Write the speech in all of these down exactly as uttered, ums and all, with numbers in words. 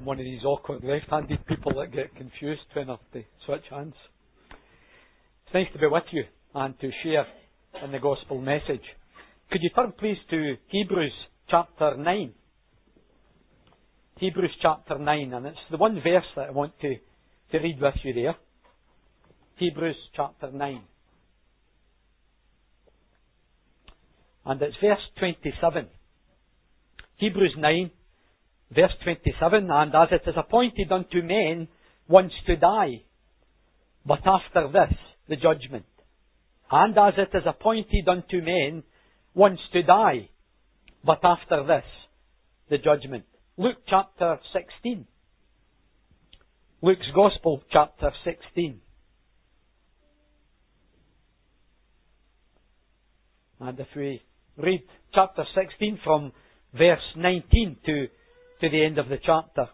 I'm one of these awkward left-handed people that get confused when I have to switch hands. It's nice to be with you and to share in the gospel message. Could you turn please to Hebrews chapter nine? Hebrews chapter nine, and it's the one verse that I want to, to read with you there. Hebrews chapter nine. And it's verse twenty-seven. Hebrews nine, verse twenty-seven, and as it is appointed unto men once to die, but after this, the judgment. And as it is appointed unto men once to die, but after this, the judgment. Luke chapter sixteen. Luke's Gospel chapter sixteen. And if we read chapter sixteen from verse nineteen to, to the end of the chapter.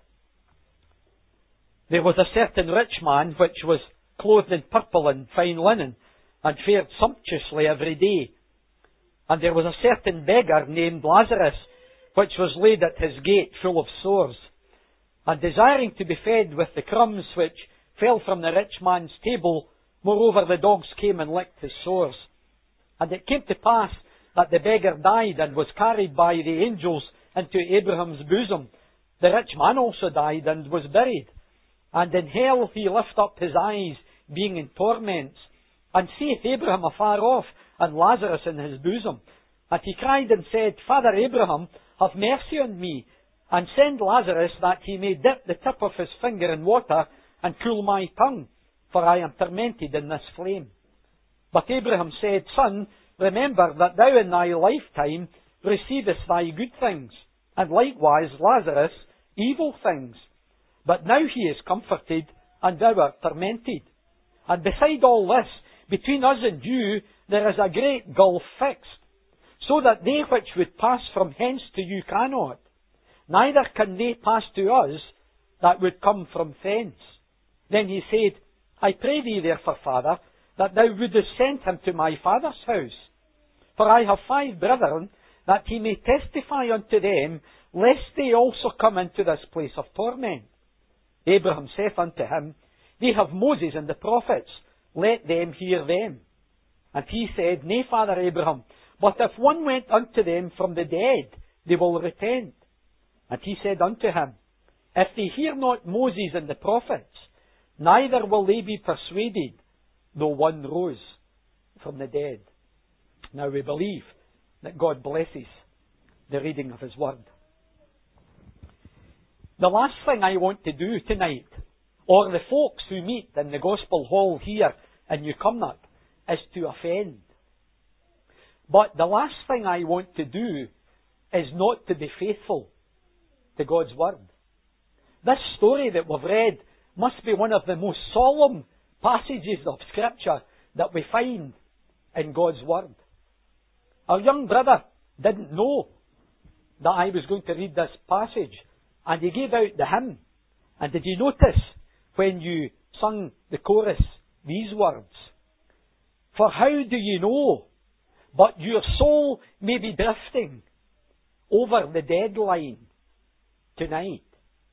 There was a certain rich man which was clothed in purple and fine linen, and fared sumptuously every day. And there was a certain beggar named Lazarus, which was laid at his gate full of sores, and desiring to be fed with the crumbs which fell from the rich man's table. Moreover, the dogs came and licked his sores. And it came to pass that the beggar died and was carried by the angels into Abraham's bosom. The rich man also died and was buried. And in hell he lift up his eyes, being in torments, and seeth Abraham afar off, and Lazarus in his bosom. And he cried and said, Father Abraham, have mercy on me, and send Lazarus, that he may dip the tip of his finger in water, and cool my tongue, for I am tormented in this flame. But Abraham said, Son, remember that thou in thy lifetime receivest thy good things, and likewise Lazarus evil things. But now he is comforted, and thou art tormented. And beside all this, between us and you, there is a great gulf fixed, so that they which would pass from hence to you cannot, neither can they pass to us that would come from thence. Then he said, I pray thee therefore, Father, that thou wouldest send him to my father's house. For I have five brethren, that he may testify unto them, lest they also come into this place of torment. Abraham saith unto him, They have Moses and the prophets, let them hear them. And he said, Nay, Father Abraham, but if one went unto them from the dead, they will repent. And he said unto him, If they hear not Moses and the prophets, neither will they be persuaded, though one rose from the dead. Now we believe that God blesses the reading of His Word. The last thing I want to do tonight, or the folks who meet in the Gospel Hall here in Newcomnock, is to offend. But the last thing I want to do is not to be faithful to God's Word. This story that we've read must be one of the most solemn passages of Scripture that we find in God's Word. Our young brother didn't know that I was going to read this passage, and he gave out the hymn. And did you notice when you sung the chorus these words? For how do you know, but your soul may be drifting over the deadline tonight?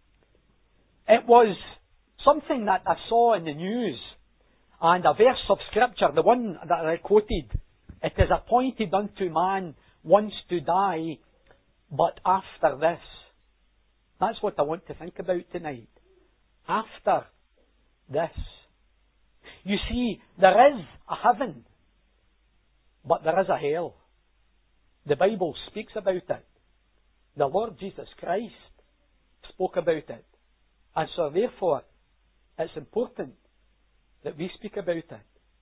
It was something that I saw in the news, and a verse of Scripture, the one that I quoted, it is appointed unto man once to die, but after this. That's what I want to think about tonight. After this. You see, there is a heaven, but there is a hell. The Bible speaks about it. The Lord Jesus Christ spoke about it. And so therefore, it's important that we speak about it.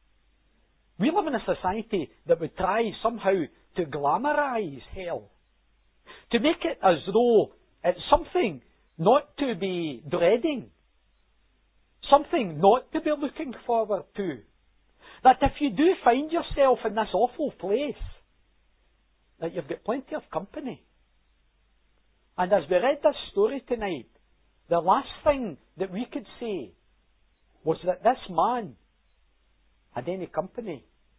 We live in a society that would try somehow to glamorize hell. To make it as though it's something not to be dreading. Something not to be looking forward to. That if you do find yourself in this awful place, that you've got plenty of company. And as we read this story tonight, the last thing that we could say was that this man had any company.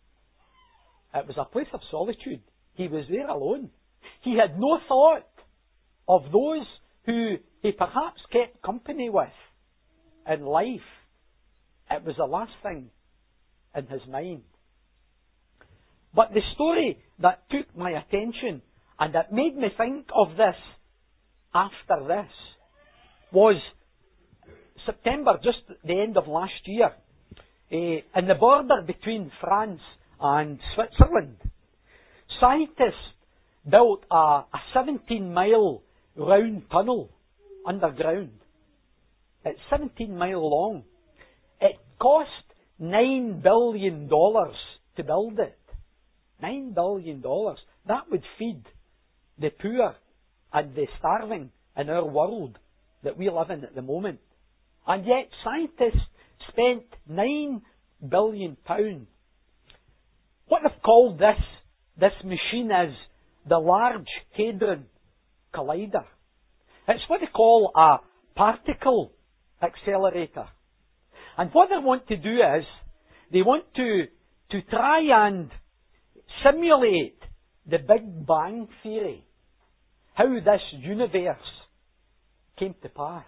It was a place of solitude. He was there alone. He had no thought of those who he perhaps kept company with in life, it was the last thing in his mind. But the story that took my attention and that made me think of this after this was September, just the end of last year, uh, in the border between France and Switzerland. Scientists built a, a seventeen mile round tunnel underground. It's seventeen mile long. It cost nine billion dollars to build it. nine billion dollars. That would feed the poor and the starving in our world that we live in at the moment. And yet scientists spent nine billion pounds. What they've called this, this machine is the Large Hadron Collider. It's what they call a particle accelerator. And what they want to do is, they want to, to try and simulate the Big Bang Theory. How this universe came to pass.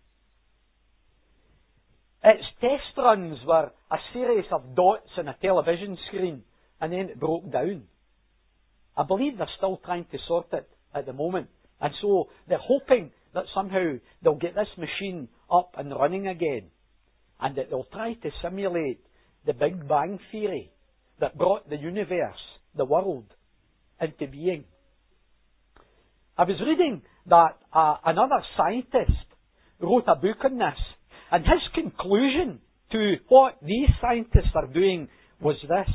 Its test runs were a series of dots on a television screen, and then it broke down. I believe they're still trying to sort it at the moment. And so they're hoping that somehow they'll get this machine up and running again, and that they'll try to simulate the Big Bang Theory that brought the universe, the world, into being. I was reading that uh, another scientist wrote a book on this, and his conclusion to what these scientists are doing was this.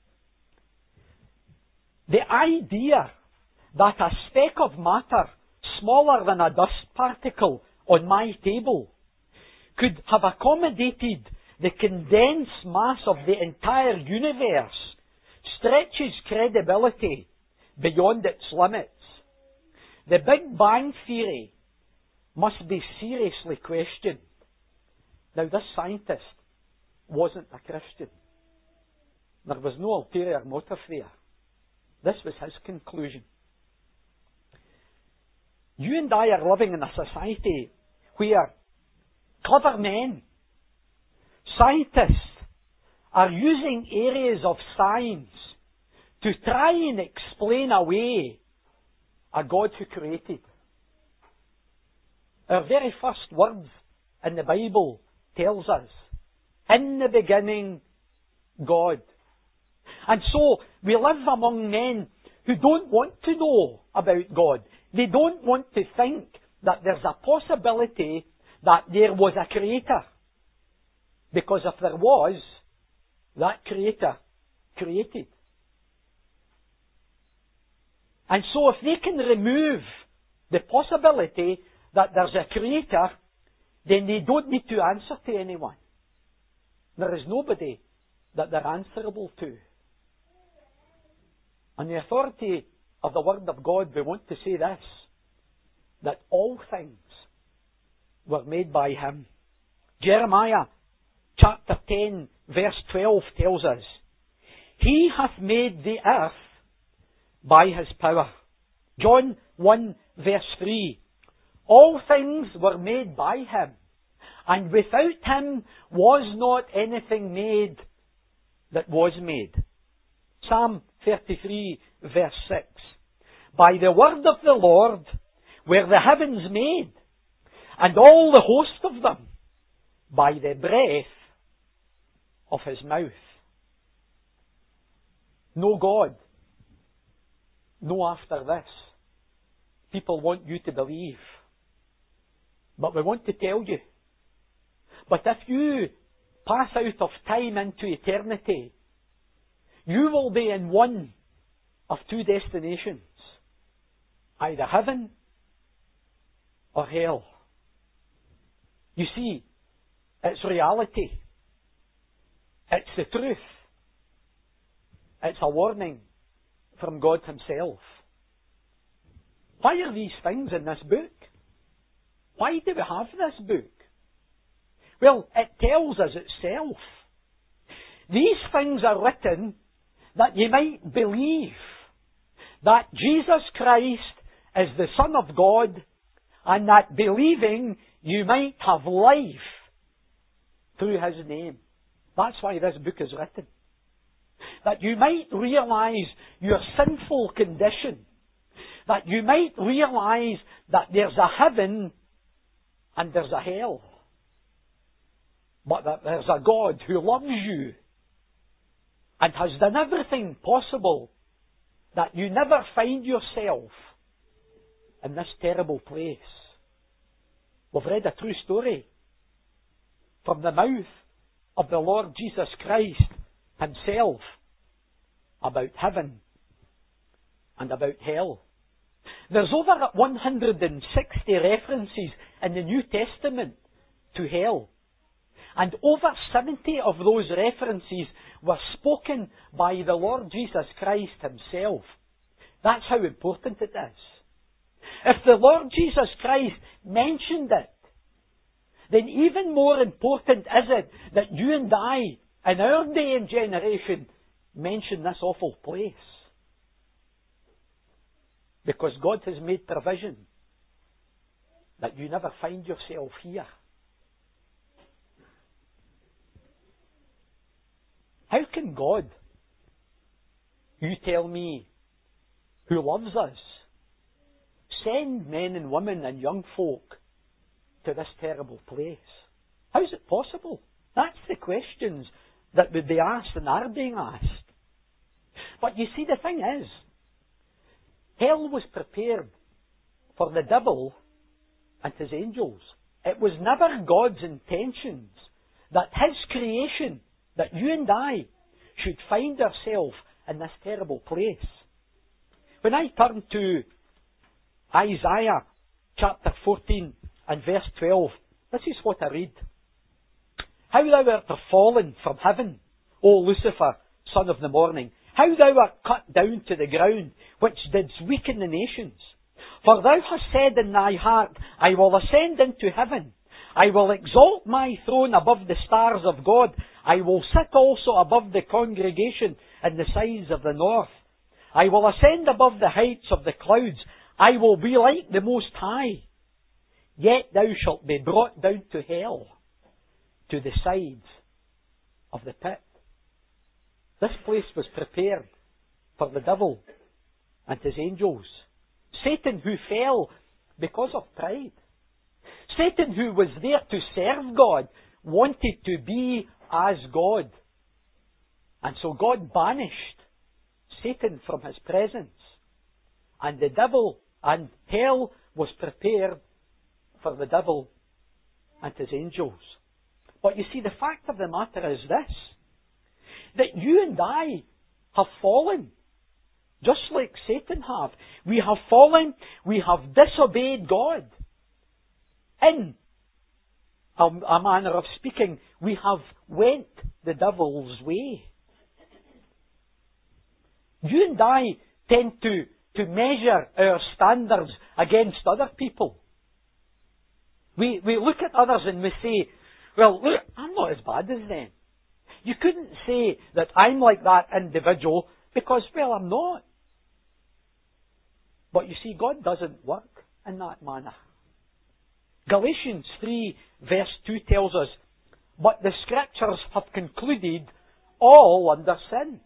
The idea that a speck of matter smaller than a dust particle on my table could have accommodated the condensed mass of the entire universe stretches credibility beyond its limits. The Big Bang Theory must be seriously questioned. Now, this scientist wasn't a Christian. There was no ulterior motive there. This was his conclusion. You and I are living in a society where clever men, scientists, are using areas of science to try and explain away a God who created. Our very first words in the Bible tells us, in the beginning, God. And so, we live among men who don't want to know about God. They don't want to think that there's a possibility that there was a creator. Because if there was, that creator created. And so if they can remove the possibility that there's a creator, then they don't need to answer to anyone. There is nobody that they're answerable to. On the authority of the Word of God, we want to say this, that all things were made by Him. Jeremiah chapter ten verse twelve tells us, He hath made the earth by His power. John one verse three, all things were made by Him, and without Him was not anything made that was made. Psalm thirty-three verse six, by the word of the Lord were the heavens made, and all the host of them by the breath of His mouth. No God. No after this. People want you to believe. But we want to tell you. But if you pass out of time into eternity, you will be in one of two destinations. Either heaven or hell. You see, it's reality. It's the truth. It's a warning from God Himself. Why are these things in this book? Why do we have this book? Well, it tells us itself. These things are written that you might believe that Jesus Christ is the Son of God and that believing you might have life through His name. That's why this book is written. That you might realize your sinful condition. That you might realize that there's a heaven and there's a hell. But that there's a God who loves you and has done everything possible that you never find yourself in this terrible place. We've read a true story from the mouth of the Lord Jesus Christ Himself about heaven and about hell. There's over one hundred sixty references in the New Testament to hell. And over seventy of those references were spoken by the Lord Jesus Christ Himself. That's how important it is. If the Lord Jesus Christ mentioned it, then even more important is it that you and I, in our day and generation, mention this awful place. Because God has made provision that you never find yourself here. How can God, you tell me, who loves us, send men and women and young folk to this terrible place? How is it possible? That's the questions that would be asked and are being asked. But you see, the thing is, hell was prepared for the devil and his angels. It was never God's intentions that His creation, that you and I, should find ourselves in this terrible place. When I turn to Isaiah chapter fourteen and verse twelve, this is what I read. How thou art fallen from heaven, O Lucifer, son of the morning. How thou art cut down to the ground, which didst weaken the nations. For thou hast said in thy heart, I will ascend into heaven. I will exalt my throne above the stars of God. I will sit also above the congregation in the sides of the north. I will ascend above the heights of the clouds. I will be like the Most High. Yet thou shalt be brought down to hell, to the sides of the pit. This place was prepared for the devil and his angels. Satan, who fell because of pride. Satan, who was there to serve God, wanted to be as God. And so God banished Satan from His presence. And the devil and hell was prepared for the devil and his angels. But you see, the fact of the matter is this, that you and I have fallen, just like Satan have. We have fallen, we have disobeyed God. In a, a manner of speaking, we have went the devil's way. You and I tend to, to measure our standards against other people. We, we look at others and we say, well, look, I'm not as bad as them. You couldn't say that I'm like that individual because, well, I'm not. But you see, God doesn't work in that manner. Galatians three verse two tells us, but the Scriptures have concluded all under sin.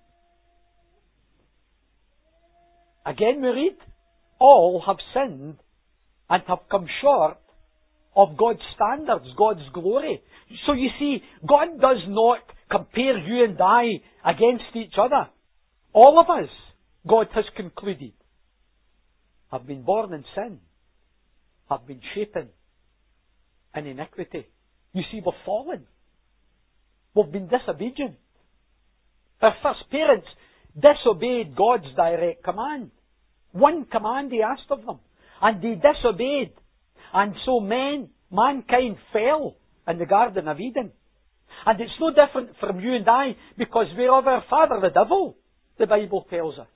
Again we read, all have sinned and have come short of God's standards, God's glory. So you see, God does not compare you and I against each other. All of us, God has concluded, have been born in sin, have been shapen in iniquity. You see, we've fallen. We've been disobedient. Our first parents disobeyed God's direct command. One command He asked of them. And they disobeyed. And so man, mankind fell in the Garden of Eden. And it's no different from you and I, because we're of our father, the devil, the Bible tells us.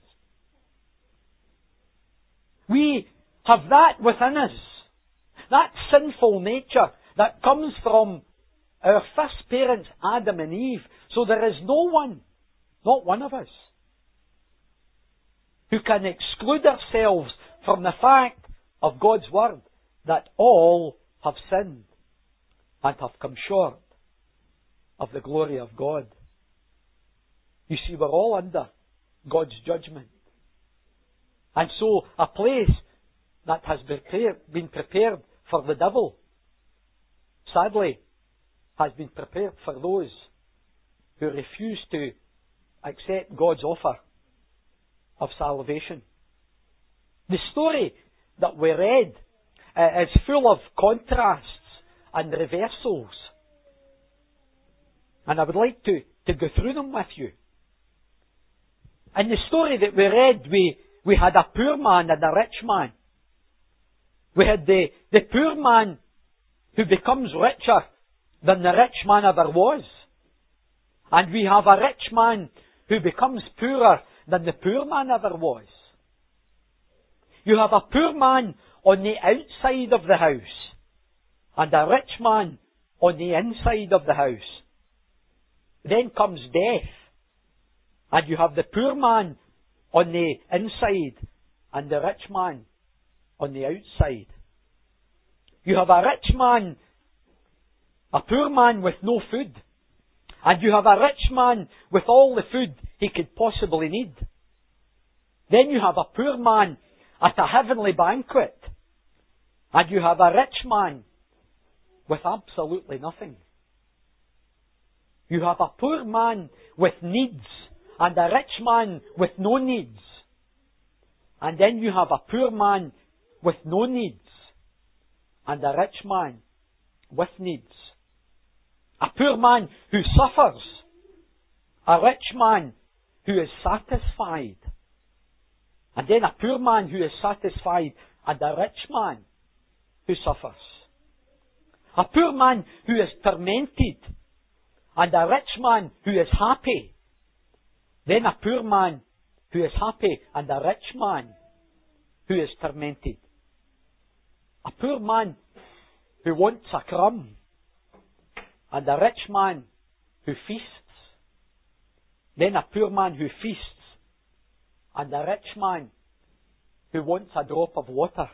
We have that within us. That sinful nature that comes from our first parents, Adam and Eve. So there is no one, not one of us, who can exclude ourselves from the fact of God's Word. that all have sinned and have come short of the glory of God. You see, we're all under God's judgment. And so, a place that has been prepared for the devil, sadly, has been prepared for those who refuse to accept God's offer of salvation. The story that we read uh, is full of contrasts and reversals. And I would like to, to go through them with you. In the story that we read, we, we had a poor man and a rich man. We had the, the poor man who becomes richer than the rich man ever was. And we have a rich man who becomes poorer than the poor man ever was. You have a poor man on the outside of the house and a rich man on the inside of the house. Then comes death, and you have the poor man on the inside and the rich man on the outside. You have a rich man, a poor man with no food, and you have a rich man with all the food he could possibly need. Then you have a poor man at a heavenly banquet, and you have a rich man with absolutely nothing. You have a poor man with needs and a rich man with no needs. And then you have a poor man with no needs and a rich man with needs. A poor man who suffers. A rich man who is satisfied. And then a poor man who is satisfied and a rich man who suffers. A poor man who is tormented and a rich man who is happy. Then a poor man who is happy and a rich man who is tormented. A poor man who wants a crumb and a rich man who feasts. Then a poor man who feasts and a rich man who wants a drop of water.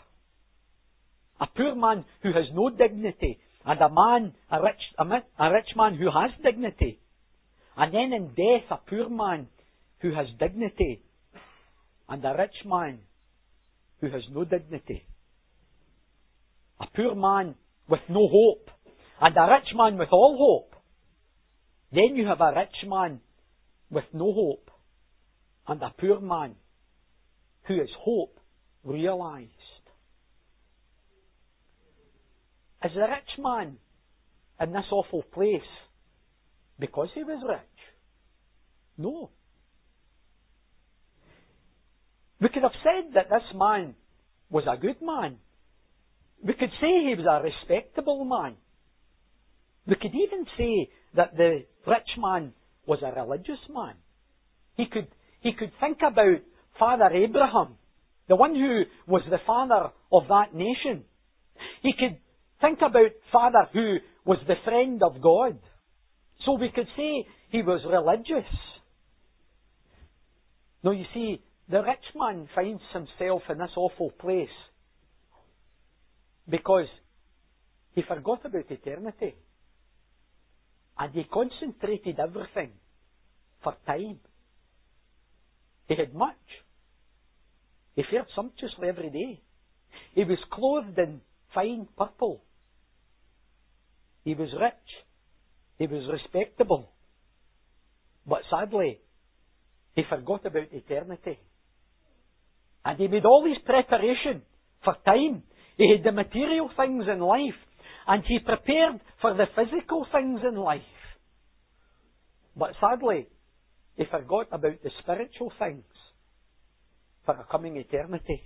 A poor man who has no dignity and a man, a rich, a, a rich man who has dignity. And then in death, a poor man who has dignity and a rich man who has no dignity. A poor man with no hope and a rich man with all hope. Then you have a rich man with no hope and a poor man who is hope realized. Is the rich man in this awful place because he was rich? No. We could have said that this man was a good man. We could say he was a respectable man. We could even say that the rich man was a religious man. He could, he could think about Father Abraham, the one who was the father of that nation. He could think about Father who was the friend of God. So we could say he was religious. No, you see, the rich man finds himself in this awful place because he forgot about eternity. And he concentrated everything for time. He had much. He fared sumptuously every day. He was clothed in fine purple. He was rich. He was respectable. But sadly, he forgot about eternity. And he made all his preparation for time. He had the material things in life. And he prepared for the physical things in life. But sadly, he forgot about the spiritual things for a coming eternity.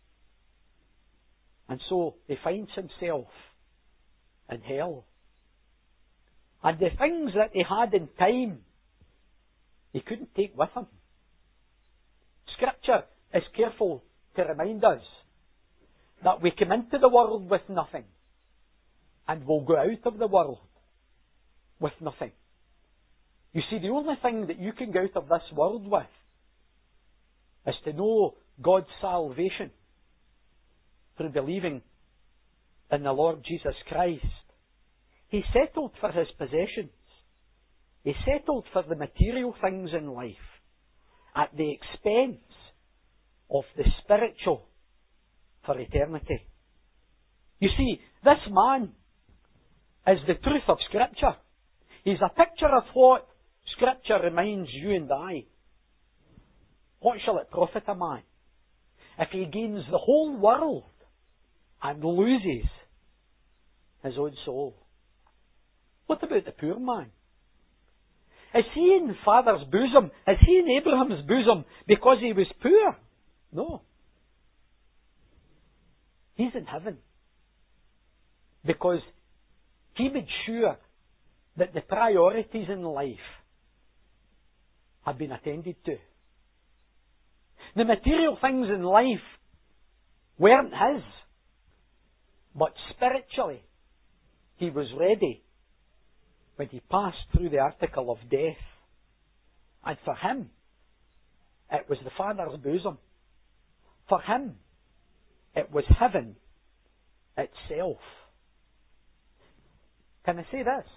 And so he finds himself in hell. And the things that he had in time, he couldn't take with him. Scripture is careful to remind us that we come into the world with nothing and will go out of the world with nothing. You see, the only thing that you can go out of this world with is to know God's salvation through believing in the Lord Jesus Christ, He settled for His possessions. He settled for the material things in life at the expense of the spiritual for eternity. You see, this man is the truth of Scripture. He's a picture of what Scripture reminds you and I. What shall it profit a man if he gains the whole world and loses his own soul? What about the poor man? Is he in the Father's bosom? Is he in Abraham's bosom because he was poor? No. He's in heaven because he made sure that the priorities in life had been attended to. The material things in life weren't his, but spiritually he was ready when he passed through the article of death. And for him, it was the Father's bosom. For him, it was heaven itself. Can I say this?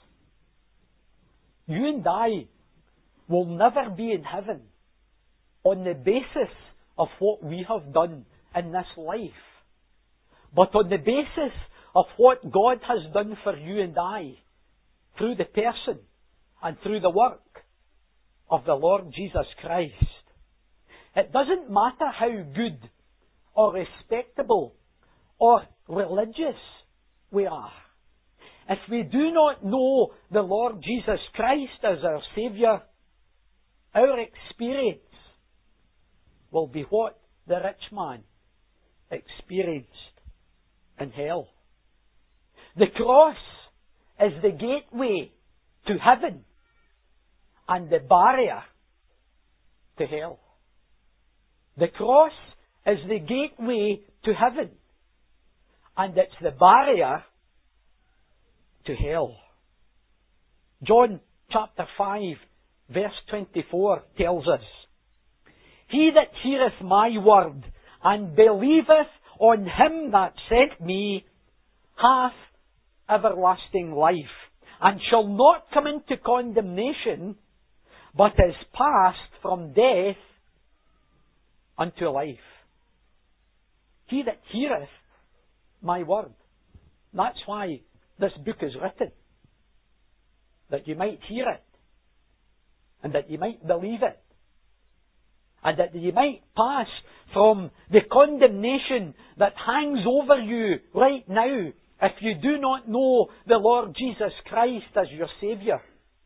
You and I will never be in heaven on the basis of what we have done in this life, but on the basis of what God has done for you and I through the person and through the work of the Lord Jesus Christ. It doesn't matter how good or respectable or religious we are. If we do not know the Lord Jesus Christ as our Saviour, our experience will be what the rich man experienced in hell. The cross is the gateway to heaven and the barrier to hell. The cross is the gateway to heaven and it's the barrier to hell. John chapter five verse twenty-four tells us, "He that heareth my word and believeth on him that sent me hath everlasting life, and shall not come into condemnation, but is passed from death unto life." He that heareth my word. That's why this book is written. That you might hear it. And that you might believe it. And that you might pass from the condemnation that hangs over you right now if you do not know the Lord Jesus Christ as your Saviour.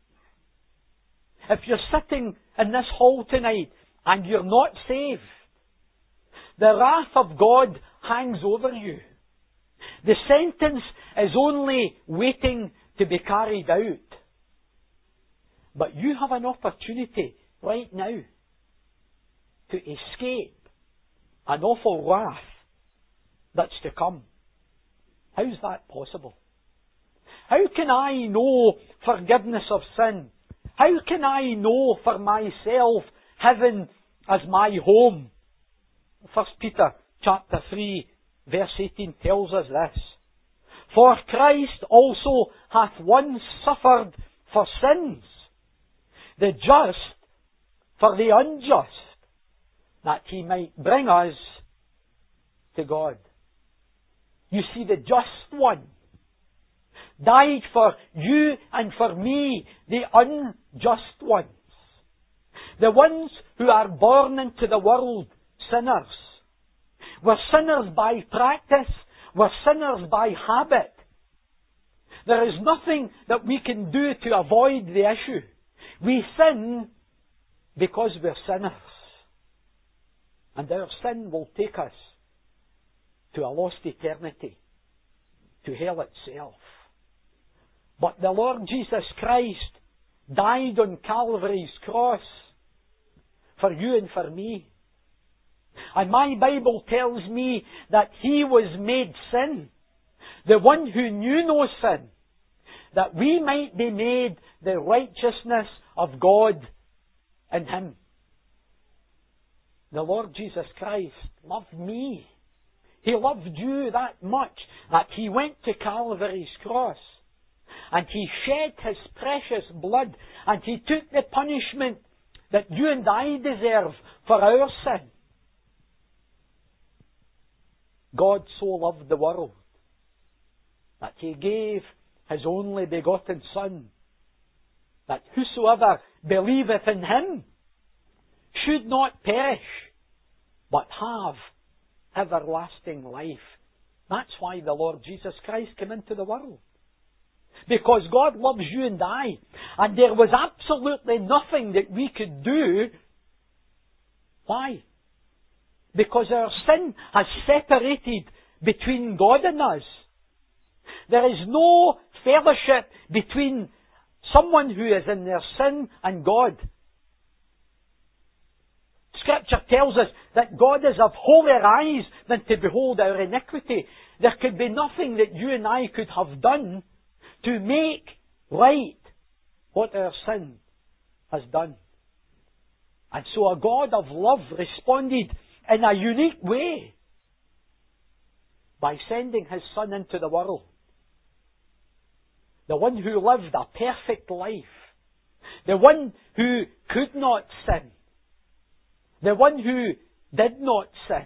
If you're sitting in this hall tonight and you're not saved, the wrath of God hangs over you. The sentence is only waiting to be carried out. But you have an opportunity right now to escape an awful wrath that's to come. How's that possible? How can I know forgiveness of sin? How can I know for myself heaven as my home? First Peter chapter three verse eighteen tells us this. "For Christ also hath once suffered for sins, the just for the unjust, that he might bring us to God." You see, the just one died for you and for me, the unjust ones. The ones who are born into the world sinners. We're sinners by practice. We're sinners by habit. There is nothing that we can do to avoid the issue. We sin because we're sinners. And our sin will take us to a lost eternity, to hell itself. But the Lord Jesus Christ died on Calvary's cross for you and for me. And my Bible tells me that He was made sin, the one who knew no sin, that we might be made the righteousness of God in Him. The Lord Jesus Christ loved me. He loved you that much that He went to Calvary's cross and He shed His precious blood and He took the punishment that you and I deserve for our sin. God so loved the world that He gave His only begotten Son, that whosoever believeth in Him should not perish, but have everlasting life. That's why the Lord Jesus Christ came into the world. Because God loves you and I, and there was absolutely nothing that we could do. Why? Because our sin has separated between God and us. There is no fellowship between someone who is in their sin and God. Scripture tells us that God is of holier eyes than to behold our iniquity. There could be nothing that you and I could have done to make right what our sin has done. And so a God of love responded in a unique way by sending His Son into the world. The one who lived a perfect life. The one who could not sin. The one who did not sin.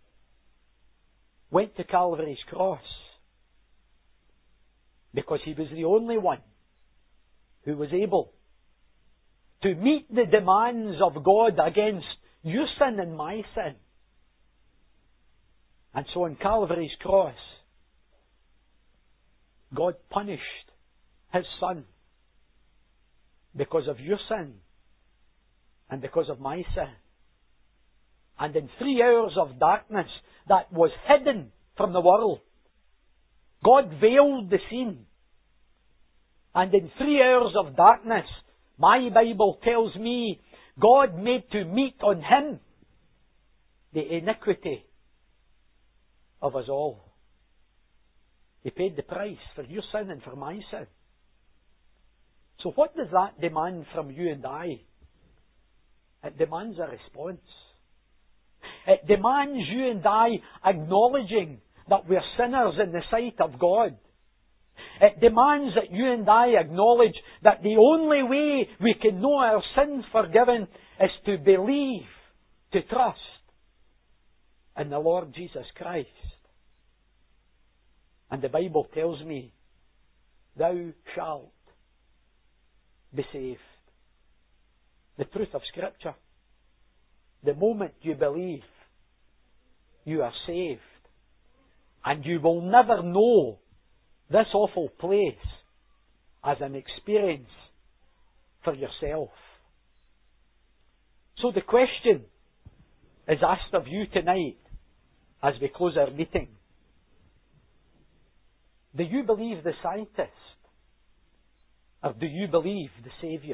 Went to Calvary's cross. Because He was the only one who was able to meet the demands of God against your sin and my sin. And so on Calvary's cross, God punished His Son because of your sin and because of my sin. And in three hours of darkness that was hidden from the world, God veiled the scene. And in three hours of darkness, my Bible tells me, God made to meet on Him the iniquity of us all. He paid the price for your sin and for my sin. So what does that demand from you and I? It demands a response. It demands you and I acknowledging that we're sinners in the sight of God. It demands that you and I acknowledge that the only way we can know our sins forgiven is to believe, to trust in the Lord Jesus Christ. And the Bible tells me, thou shalt be saved. The truth of Scripture. The moment you believe, you are saved. And you will never know this awful place as an experience for yourself. So the question is asked of you tonight as we close our meeting. Do you believe the scientist? Or do you believe the Saviour?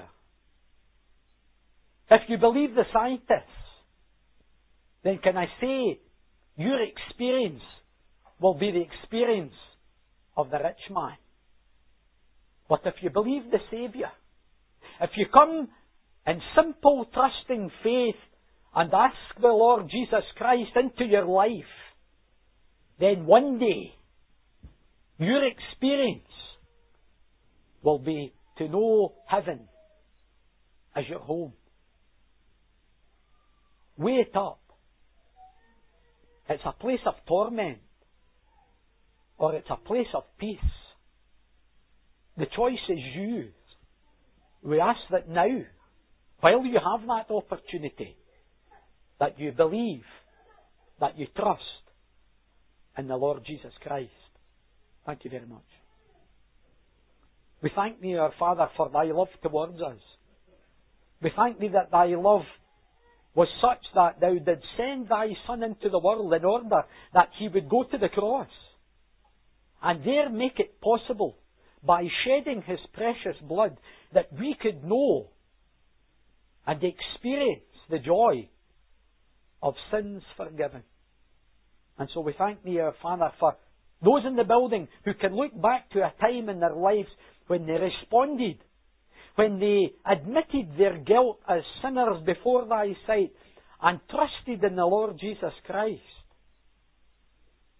If you believe the scientist, then can I say your experience will be the experience of the rich man. But if you believe the Saviour, if you come in simple trusting faith and ask the Lord Jesus Christ into your life, then one day your experience will be to know heaven as your home. Weigh it up. It's a place of torment, or it's a place of peace. The choice is yours. We ask that now, while you have that opportunity, that you believe, that you trust in the Lord Jesus Christ. Thank you very much. We thank Thee, our Father, for Thy love towards us. We thank Thee that Thy love was such that Thou did send Thy Son into the world in order that He would go to the cross and there make it possible by shedding His precious blood that we could know and experience the joy of sins forgiven. And so we thank Thee, our Father, for those in the building who can look back to a time in their lives when they responded, when they admitted their guilt as sinners before Thy sight and trusted in the Lord Jesus Christ.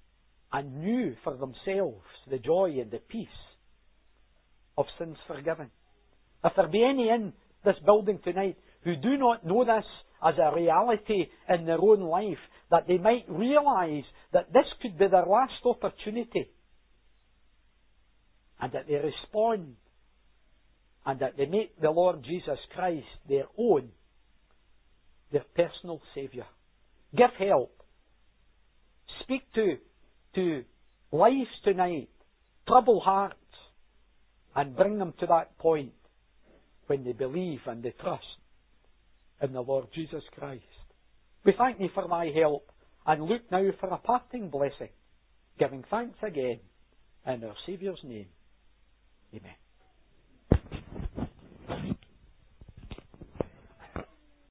and knew for themselves the joy and the peace of sins forgiven. If there be any in this building tonight who do not know this as a reality in their own life, that they might realize that this could be their last opportunity, and that they respond, and that they make the Lord Jesus Christ their own, their personal Saviour. Give help. Speak to, to lives tonight, troubled hearts, and bring them to that point when they believe and they trust in the Lord Jesus Christ. We thank Thee for Thy help, and look now for a parting blessing, giving thanks again in our Saviour's name. Amen.